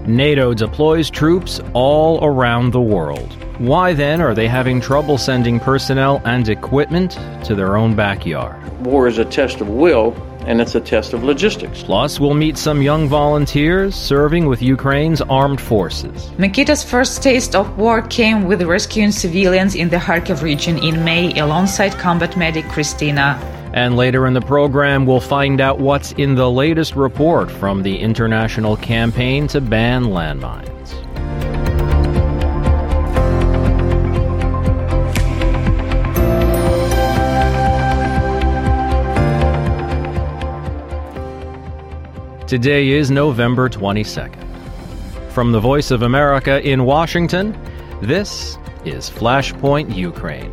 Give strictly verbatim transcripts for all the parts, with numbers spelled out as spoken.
NATO deploys troops all around the world. Why then are they having trouble sending personnel and equipment to their own backyard? War is a test of will, and it's a test of logistics. Plus, we'll meet some young volunteers serving with Ukraine's armed forces. Mikita's first taste of war came with rescuing civilians in the Kharkiv region in May alongside combat medic Christina. And later in the program, we'll find out what's in the latest report from the international campaign to ban landmines. Today is November twenty-second. From the Voice of America in Washington, this is Flashpoint Ukraine.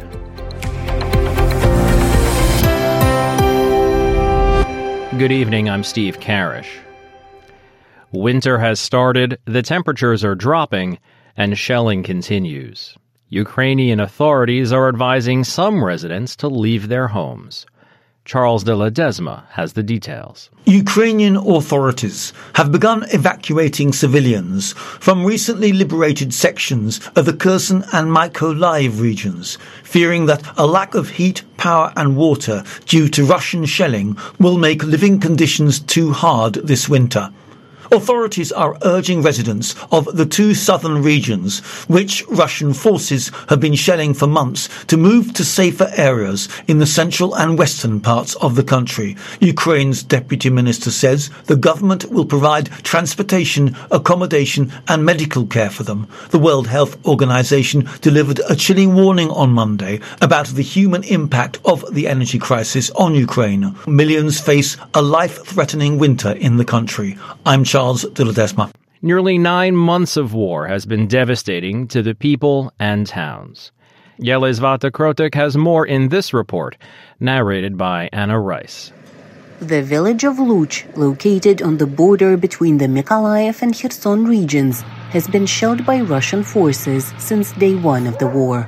Good evening, I'm Steve Karish. Winter has started, the temperatures are dropping, and shelling continues. Ukrainian authorities are advising some residents to leave their homes. Charles de Ledesma has the details. Ukrainian authorities have begun evacuating civilians from recently liberated sections of the Kherson and Mykolaiv regions, fearing that a lack of heat, power and water due to Russian shelling will make living conditions too hard this winter. Authorities are urging residents of the two southern regions, which Russian forces have been shelling for months, to move to safer areas in the central and western parts of the country. Ukraine's deputy minister says the government will provide transportation, accommodation and medical care for them. The World Health Organization delivered a chilling warning on Monday about the human impact of the energy crisis on Ukraine. Millions face a life-threatening winter in the country. I'm Charles de Ledesma. Nearly nine months of war has been devastating to the people and towns. Yelizaveta Krotik has more in this report, narrated by Anna Rice. The village of Luch, located on the border between the Mykolaiv and Kherson regions, has been shelled by Russian forces since day one of the war.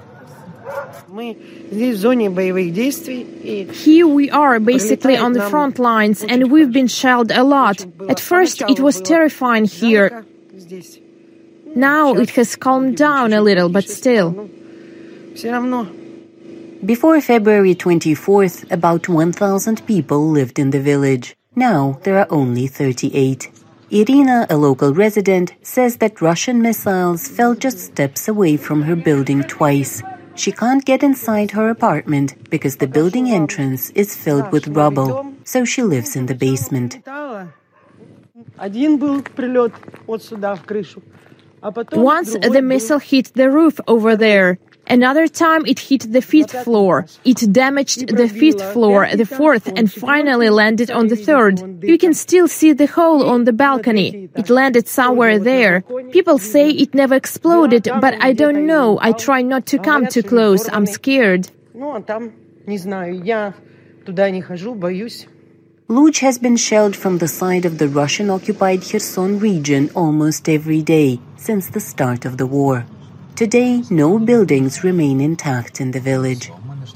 Here we are, basically on the front lines, and we've been shelled a lot. At first, it was terrifying here. Now it has calmed down a little, but still. Before February twenty-fourth, about one thousand people lived in the village. Now there are only thirty-eight. Irina, a local resident, says that Russian missiles fell just steps away from her building twice. She can't get inside her apartment because the building entrance is filled with rubble, so she lives in the basement. Once the missile hit the roof over there. Another time it hit the fifth floor. It damaged the fifth floor, the fourth, and finally landed on the third. You can still see the hole on the balcony. It landed somewhere there. People say it never exploded, but I don't know. I try not to come too close. I'm scared. Luch has been shelled from the side of the Russian-occupied Kherson region almost every day since the start of the war. Today, no buildings remain intact in the village.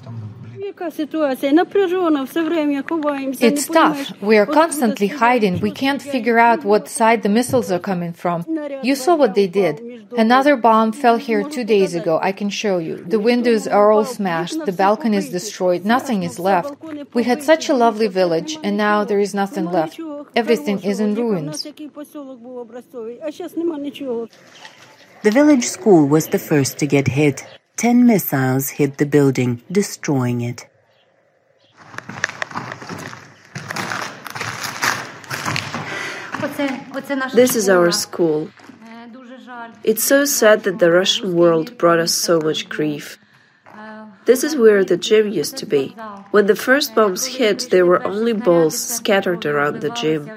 It's tough. We are constantly hiding. We can't figure out what side the missiles are coming from. You saw what they did. Another bomb fell here two days ago. I can show you. The windows are all smashed. The balcony is destroyed. Nothing is left. We had such a lovely village, and now there is nothing left. Everything is in ruins. The village school was the first to get hit. Ten missiles hit the building, destroying it. This is our school. It's so sad that the Russian world brought us so much grief. This is where the gym used to be. When the first bombs hit, there were only balls scattered around the gym.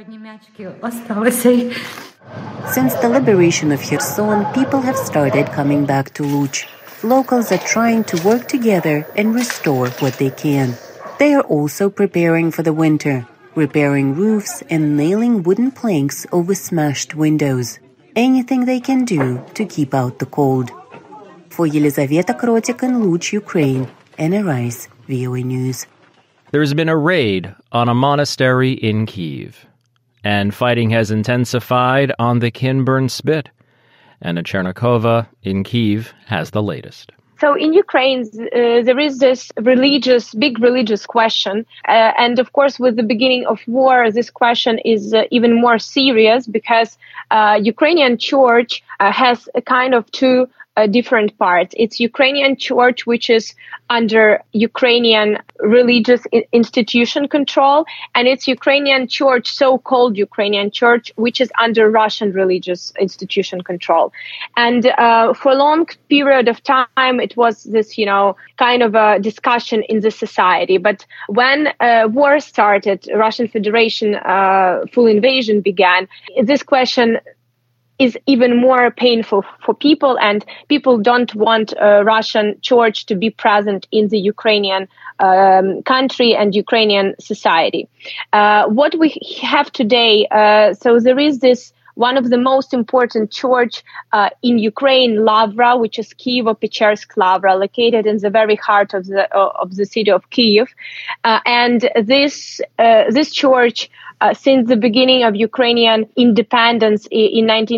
Since the liberation of Kherson, people have started coming back to Luch. Locals are trying to work together and restore what they can. They are also preparing for the winter, repairing roofs and nailing wooden planks over smashed windows. Anything they can do to keep out the cold. For Yelizaveta Krotik in Luch, Ukraine, Anna Rice, V O A News. There's been a raid on a monastery in Kyiv. and fighting has intensified on the Kinburn Spit. Anna Chernikova in Kyiv has the latest. So in Ukraine, uh, there is this religious, big religious question. Uh, and of course, with the beginning of war, this question is uh, even more serious because uh, Ukrainian church uh, has a kind of two uh, different parts. It's Ukrainian church, which is under Ukrainian religious I- institution control, and it's Ukrainian church, so-called Ukrainian church, which is under Russian religious institution control. And uh, for a long period of time, it was this, you know, kind of a discussion in the society. But when uh, war started, Russian Federation uh, full invasion began, this question is even more painful for people, and people don't want uh, Russian church to be present in the Ukrainian um, country and Ukrainian society. Uh, what we have today, uh, so there is this one of the most important church uh, in Ukraine, Lavra, which is Kyivo-Pechersk Lavra, located in the very heart of the uh, of the city of Kyiv, uh, and this uh, this church. Uh, since the beginning of Ukrainian independence in nineteen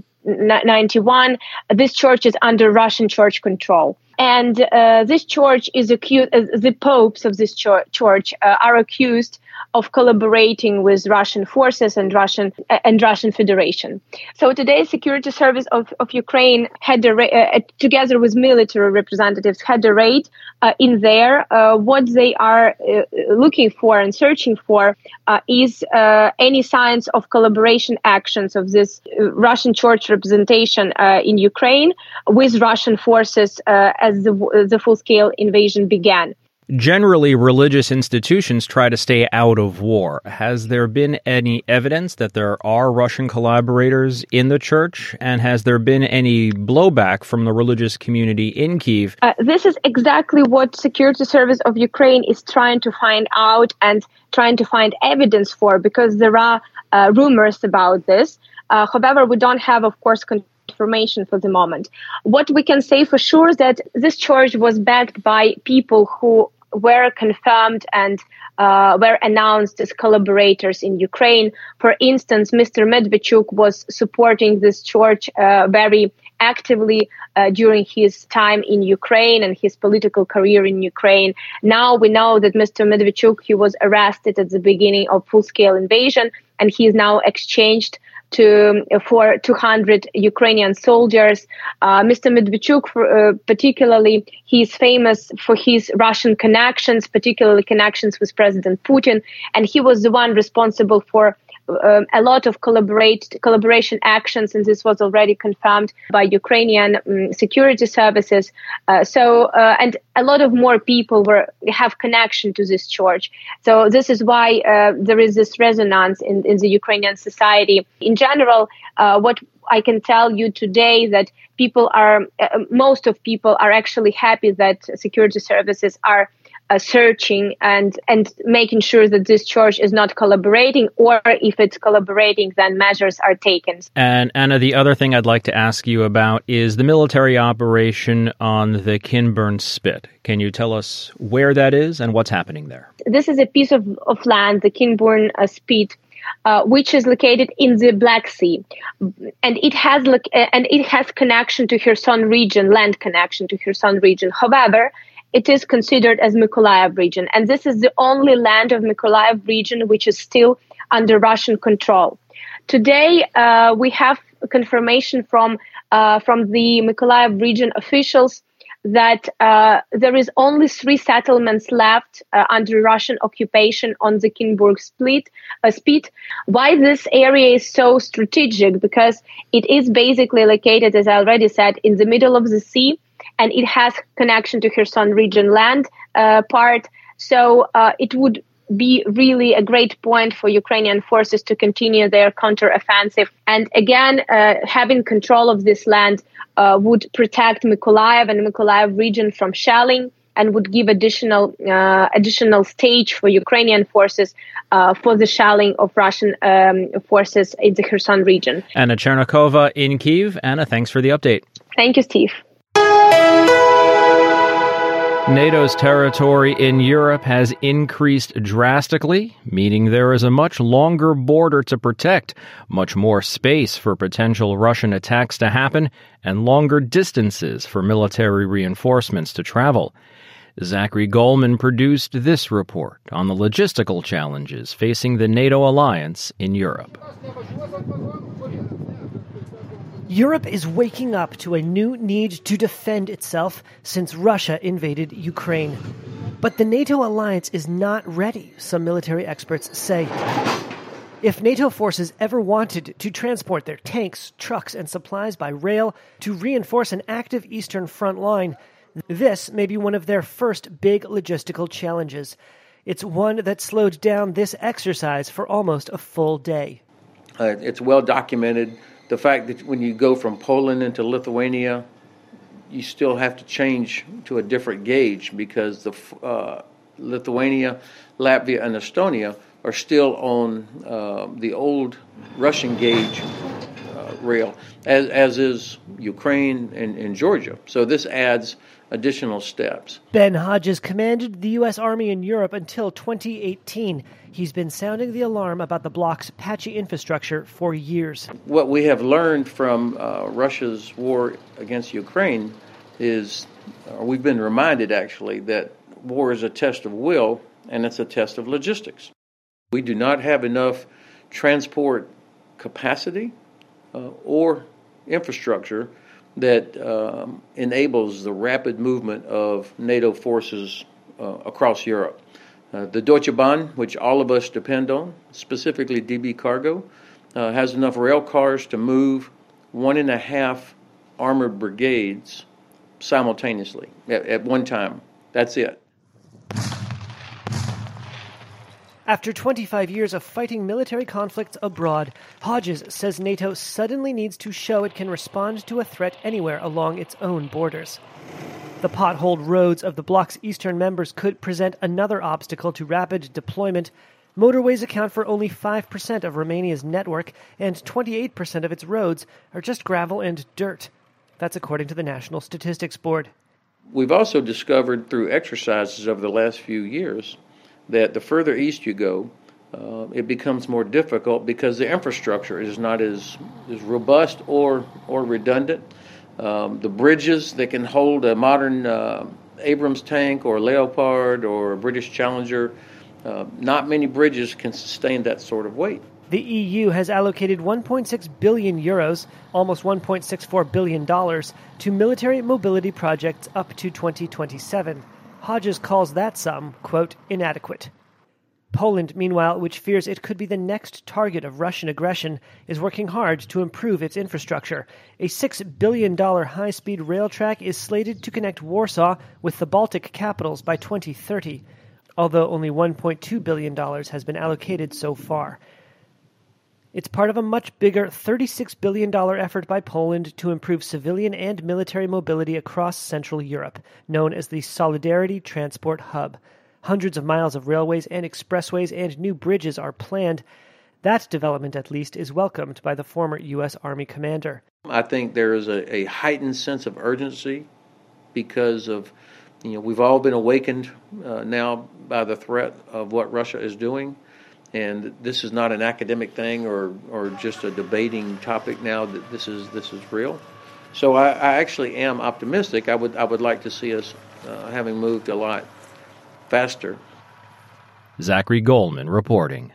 ninety-one, this church is under Russian church control. And uh, this church is accused, uh, the popes of this church, church uh, are accused of collaborating with Russian forces and Russian uh, and Russian Federation. So today, Security Service of, of Ukraine had a ra- uh, together with military representatives had a raid uh, in there. Uh, what they are uh, looking for and searching for uh, is uh, any signs of collaboration actions of this uh, Russian church representation uh, in Ukraine with Russian forces uh, as the, the full-scale invasion began. Generally, religious institutions try to stay out of war. Has there been any evidence that there are Russian collaborators in the church? And has there been any blowback from the religious community in Kyiv? Uh, this is exactly what Security Service of Ukraine is trying to find out and trying to find evidence for, because there are uh, rumors about this. Uh, however, we don't have, of course, con- information for the moment. What we can say for sure is that this church was backed by people who were confirmed and uh, were announced as collaborators in Ukraine. For instance, Mister Medvedchuk was supporting this church uh, very actively uh, during his time in Ukraine and his political career in Ukraine. Now we know that Mister Medvedchuk, he was arrested at the beginning of full-scale invasion, and he is now exchanged to for two hundred Ukrainian soldiers. Uh, Mister Medvedchuk, for, uh, particularly, he is famous for his Russian connections, particularly connections with President Putin, and he was the one responsible for Um, a lot of collaborate collaboration actions, and this was already confirmed by Ukrainian um, security services. Uh, so, uh, and a lot of more people were have connection to this church. So this is why uh, there is this resonance in, in the Ukrainian society. In general, uh, what I can tell you today that people are, uh, most of people are actually happy that security services are Uh, searching and and making sure that this church is not collaborating, or if it's collaborating, then measures are taken. And Anna, the other thing I'd like to ask you about is the military operation on the Kinburn Spit. Can you tell us where that is and what's happening there? This is a piece of, of land, the Kinburn uh, Spit, Uh, which is located in the Black Sea, and it has uh, and it has connection to Kherson region, land connection to Kherson region. However, it is considered as Mykolaiv region, and this is the only land of Mykolaiv region which is still under Russian control. Today, uh, we have confirmation from uh, from the Mykolaiv region officials that uh, there is only three settlements left uh, under Russian occupation on the Kinburn Split, uh, Spit. Why this area is so strategic? Because it is basically located, as I already said, in the middle of the sea, and it has connection to Kherson region land uh, part. So uh, it would be really a great point for Ukrainian forces to continue their counteroffensive. And again, uh, having control of this land uh, would protect Mykolaiv and Mykolaiv region from shelling, and would give additional uh, additional stage for Ukrainian forces uh, for the shelling of Russian um, forces in the Kherson region. Anna Chernikova in Kyiv. Anna, thanks for the update. Thank you, Steve. NATO's territory in Europe has increased drastically, meaning there is a much longer border to protect, much more space for potential Russian attacks to happen, and longer distances for military reinforcements to travel. Zachary Goldman produced this report on the logistical challenges facing the NATO alliance in Europe. Europe is waking up to a new need to defend itself since Russia invaded Ukraine. But the NATO alliance is not ready, some military experts say. If NATO forces ever wanted to transport their tanks, trucks, and supplies by rail to reinforce an active Eastern front line, this may be one of their first big logistical challenges. It's one that slowed down this exercise for almost a full day. Uh, it's well documented. The fact that when you go from Poland into Lithuania, you still have to change to a different gauge because the uh, Lithuania, Latvia, and Estonia are still on uh, the old Russian gauge uh, rail, as, as is Ukraine and, and Georgia. So this adds additional steps. Ben Hodges commanded the U S Army in Europe until twenty eighteen. He's been sounding the alarm about the bloc's patchy infrastructure for years. What we have learned from uh, Russia's war against Ukraine is, or we've been reminded actually, that war is a test of will and it's a test of logistics. We do not have enough transport capacity uh, or infrastructure that um, enables the rapid movement of NATO forces uh, across Europe. Uh, the Deutsche Bahn, which all of us depend on, specifically D B Cargo, uh, has enough rail cars to move one and a half armored brigades simultaneously at, at one time. That's it. After twenty-five years of fighting military conflicts abroad, Hodges says NATO suddenly needs to show it can respond to a threat anywhere along its own borders. The potholed roads of the bloc's eastern members could present another obstacle to rapid deployment. Motorways account for only five percent of Romania's network, and twenty-eight percent of its roads are just gravel and dirt. That's according to the National Statistics Board. We've also discovered through exercises over the last few years that the further east you go, uh, it becomes more difficult because the infrastructure is not as, as robust or, or redundant. Um, the bridges that can hold a modern uh, Abrams tank or Leopard or a British Challenger, uh, not many bridges can sustain that sort of weight. The E U has allocated one point six billion euros, almost one point six four billion dollars, to military mobility projects up to twenty twenty-seven. Hodges calls that sum, quote, inadequate. Poland, meanwhile, which fears it could be the next target of Russian aggression, is working hard to improve its infrastructure. A six billion dollars high-speed rail track is slated to connect Warsaw with the Baltic capitals by twenty thirty, although only one point two billion dollars has been allocated so far. It's part of a much bigger thirty-six billion dollars effort by Poland to improve civilian and military mobility across Central Europe, known as the Solidarity Transport Hub. Hundreds of miles of railways and expressways and new bridges are planned. That development, at least, is welcomed by the former U S Army commander. I think there is a, a heightened sense of urgency because of, you know, we've all been awakened uh, now by the threat of what Russia is doing. And this is not an academic thing or, or just a debating topic now. That this is this is real. So I, I actually am optimistic. I would I would like to see us uh, having moved a lot faster. Zachary Goldman reporting.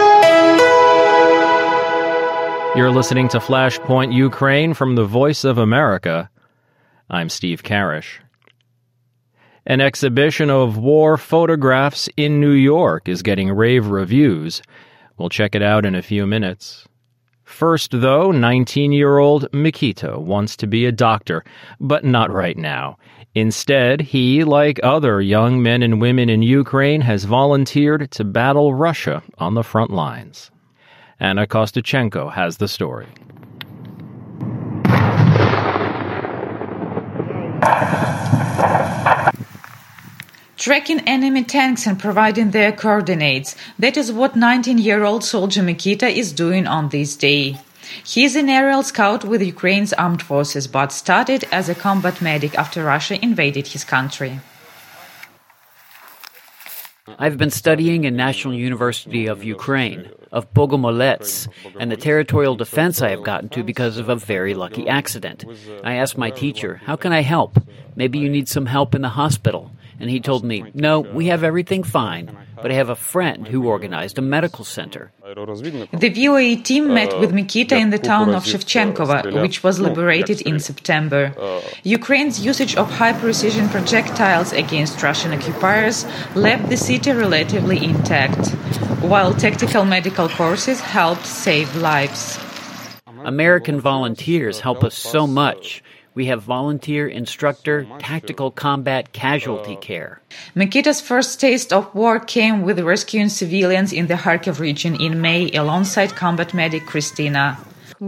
You're listening to Flashpoint Ukraine from the Voice of America. I'm Steve Karish. An exhibition of war photographs in New York is getting rave reviews. We'll check it out in a few minutes. First, though, nineteen-year-old Mikito wants to be a doctor, but not right now. Instead, he, like other young men and women in Ukraine, has volunteered to battle Russia on the front lines. Anna Kostachenko has the story. Tracking enemy tanks and providing their coordinates. That is what nineteen-year-old soldier Mikita is doing on this day. He is an aerial scout with Ukraine's armed forces, but started as a combat medic after Russia invaded his country. I've been studying in National University of Ukraine, of Bogomolets, and the territorial defense I have gotten to because of a very lucky accident. I asked my teacher, how can I help? Maybe you need some help in the hospital. And he told me, no, we have everything fine, but I have a friend who organized a medical center. The V O A team met with Mikita in the town of Shevchenkova, which was liberated in September. Ukraine's usage of high-precision projectiles against Russian occupiers left the city relatively intact, while tactical medical courses helped save lives. American volunteers help us so much. We have volunteer, instructor, tactical combat casualty care. Mikita's first taste of war came with rescuing civilians in the Kharkiv region in May alongside combat medic Christina.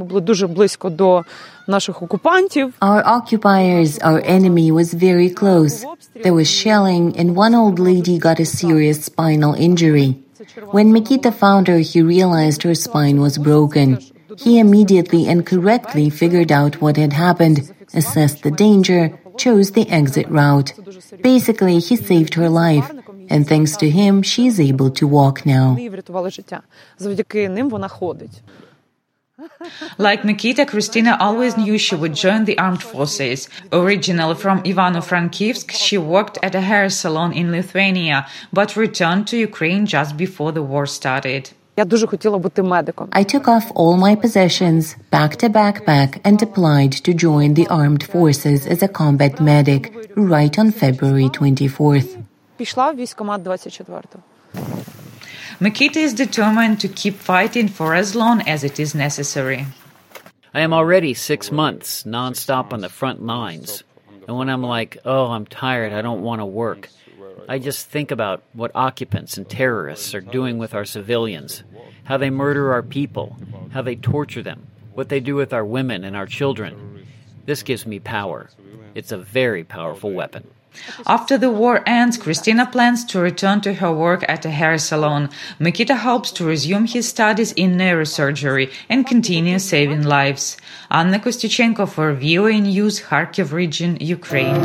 Our occupiers, our enemy, was very close. There was shelling and one old lady got a serious spinal injury. When Mikita found her, he realized her spine was broken. He immediately and correctly figured out what had happened, assessed the danger, chose the exit route. Basically, he saved her life, and thanks to him, she is able to walk now. Like Mikita, Christina always knew she would join the armed forces. Originally from Ivano-Frankivsk, she worked at a hair salon in Lithuania, but returned to Ukraine just before the war started. I took off all my possessions, packed a backpack, and applied to join the armed forces as a combat medic right on February twenty-fourth. Mikita is determined to keep fighting for as long as it is necessary. I am already six months nonstop on the front lines. And when I'm like, oh, I'm tired, I don't want to work, I just think about what occupants and terrorists are doing with our civilians, how they murder our people, how they torture them, what they do with our women and our children. This gives me power. It's a very powerful weapon. After the war ends, Christina plans to return to her work at a hair salon. Mikita hopes to resume his studies in neurosurgery and continue saving lives. Anna Kostychenko for V O A News, Kharkiv region, Ukraine.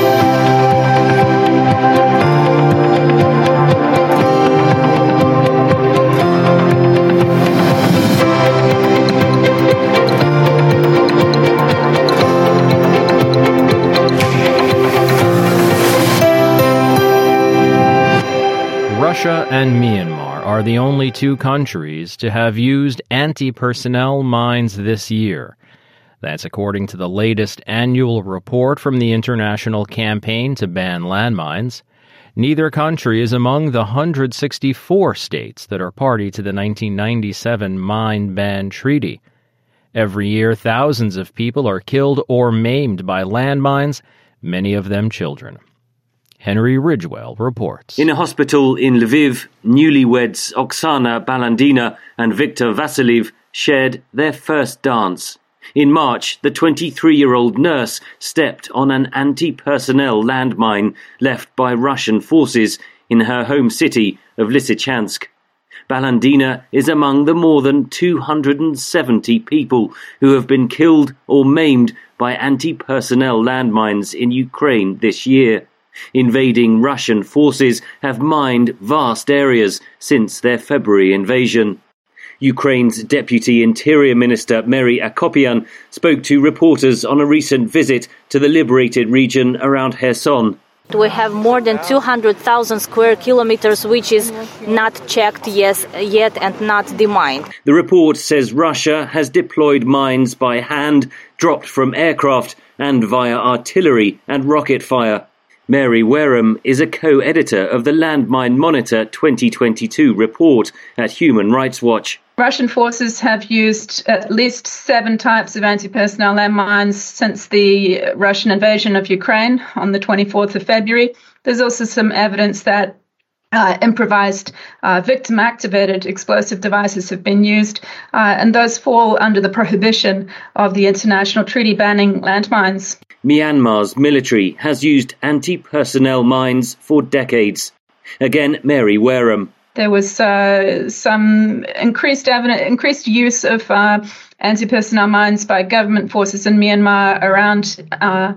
Russia and Myanmar are the only two countries to have used anti-personnel mines this year. That's according to the latest annual report from the International Campaign to Ban Landmines. Neither country is among the one hundred sixty-four states that are party to the nineteen ninety-seven Mine Ban Treaty. Every year, thousands of people are killed or maimed by landmines, many of them children. Henry Ridgewell reports. In a hospital in Lviv, newlyweds Oksana Balandina and Viktor Vasiliev shared their first dance. In March, the twenty-three-year-old nurse stepped on an anti-personnel landmine left by Russian forces in her home city of Lysychansk. Balandina is among the more than two hundred seventy people who have been killed or maimed by anti-personnel landmines in Ukraine this year. Invading Russian forces have mined vast areas since their February invasion. Ukraine's Deputy Interior Minister Mary Akopyan spoke to reporters on a recent visit to the liberated region around Kherson. We have more than two hundred thousand square kilometers, which is not checked yes, yet and not demined. The report says Russia has deployed mines by hand, dropped from aircraft, and via artillery and rocket fire. Mary Wareham is a co-editor of the Landmine Monitor twenty twenty-two report at Human Rights Watch. Russian forces have used at least seven types of anti-personnel landmines since the Russian invasion of Ukraine on the twenty-fourth of February. There's also some evidence that uh, improvised uh, victim-activated explosive devices have been used, uh, and those fall under the prohibition of the international treaty banning landmines. Myanmar's military has used anti-personnel mines for decades. Again, Mary Wareham. There was uh, some increased evidence, increased use of uh, anti-personnel mines by government forces in Myanmar around uh,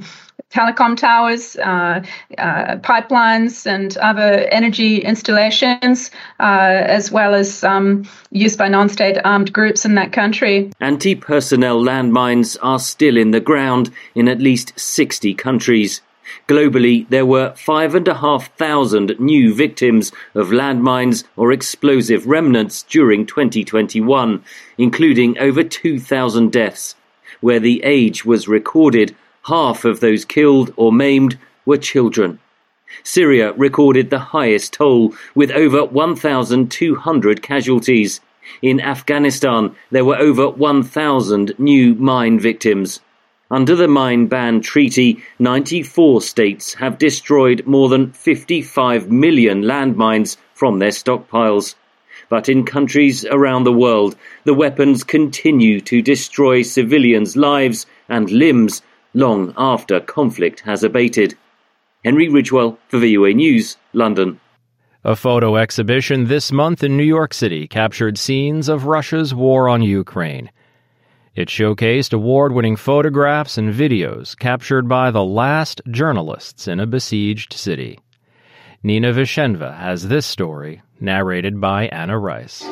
telecom towers, uh, uh, pipelines, and other energy installations, uh, as well as um, used by non-state armed groups in that country. Anti-personnel landmines are still in the ground in at least sixty countries. Globally, there were five and a half thousand new victims of landmines or explosive remnants during twenty twenty-one, including over two thousand deaths. Where the age was recorded, half of those killed or maimed were children. Syria recorded the highest toll, with over one thousand two hundred casualties. In Afghanistan, there were over one thousand new mine victims. Under the Mine Ban Treaty, ninety-four states have destroyed more than fifty-five million landmines from their stockpiles. But in countries around the world, the weapons continue to destroy civilians' lives and limbs long after conflict has abated. Henry Ridgwell for V O A News, London. A photo exhibition this month in New York City captured scenes of Russia's war on Ukraine. It showcased award-winning photographs and videos captured by the last journalists in a besieged city. Nina Vishenva has this story, narrated by Anna Rice.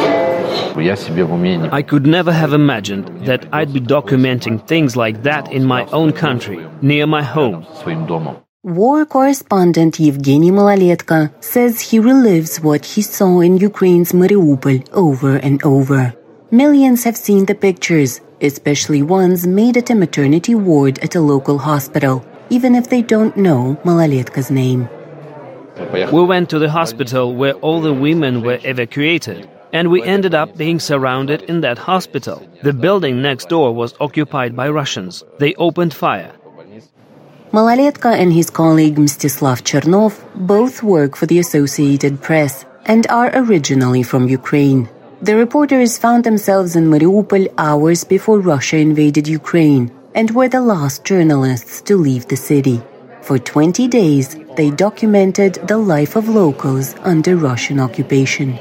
I could never have imagined that I'd be documenting things like that in my own country, near my home. War correspondent Yevgeny Malaletko says he relives what he saw in Ukraine's Mariupol over and over. Millions have seen the pictures, especially ones made at a maternity ward at a local hospital, even if they don't know Malaletko's name. We went to the hospital where all the women were evacuated, and we ended up being surrounded in that hospital. The building next door was occupied by Russians. They opened fire. Malaletko and his colleague Mstislav Chernov both work for the Associated Press and are originally from Ukraine. The reporters found themselves in Mariupol hours before Russia invaded Ukraine and were the last journalists to leave the city. For twenty days, they documented the life of locals under Russian occupation.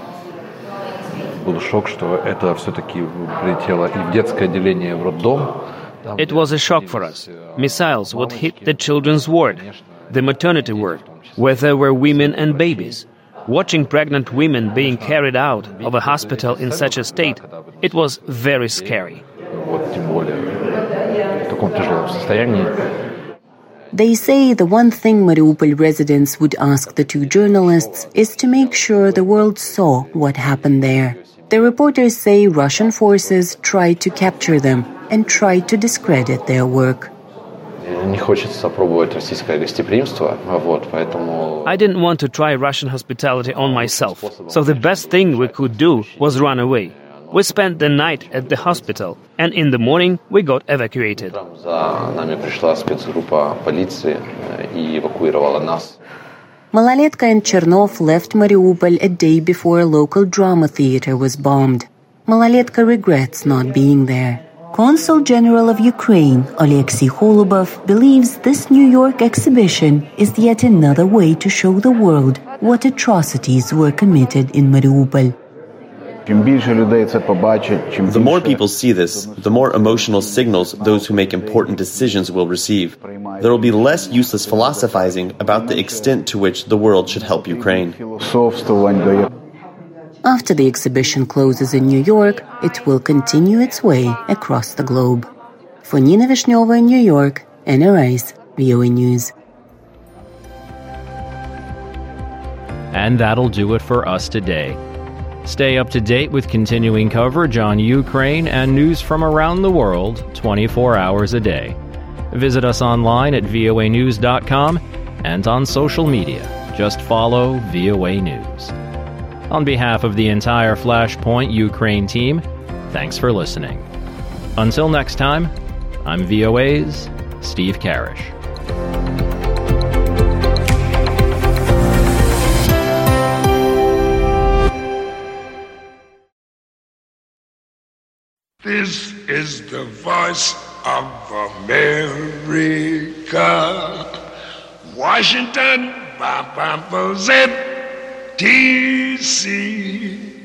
It was a shock for us. Missiles would hit the children's ward, the maternity ward, where there were women and babies. Watching pregnant women being carried out of a hospital in such a state, it was very scary. They say the one thing Mariupol residents would ask the two journalists is to make sure the world saw what happened there. The reporters say Russian forces tried to capture them and tried to discredit their work. I didn't want to try Russian hospitality on myself, so the best thing we could do was run away. We spent the night at the hospital, and in the morning we got evacuated. Malaletko and Chernov left Mariupol a day before a local drama theater was bombed. Malaletko regrets not being there. Consul General of Ukraine, Alexei Holubov, believes this New York exhibition is yet another way to show the world what atrocities were committed in Mariupol. The more people see this, the more emotional signals those who make important decisions will receive. There will be less useless philosophizing about the extent to which the world should help Ukraine. After the exhibition closes in New York, it will continue its way across the globe. For Nina Vishneva in New York, Anna Rice, V O A News. And that'll do it for us today. Stay up to date with continuing coverage on Ukraine and news from around the world twenty-four hours a day. Visit us online at V O A news dot com and on social media. Just follow V O A News. On behalf of the entire Flashpoint Ukraine team, thanks for listening. Until next time, I'm V O A's Steve Karish. This is the voice of America. Washington, D C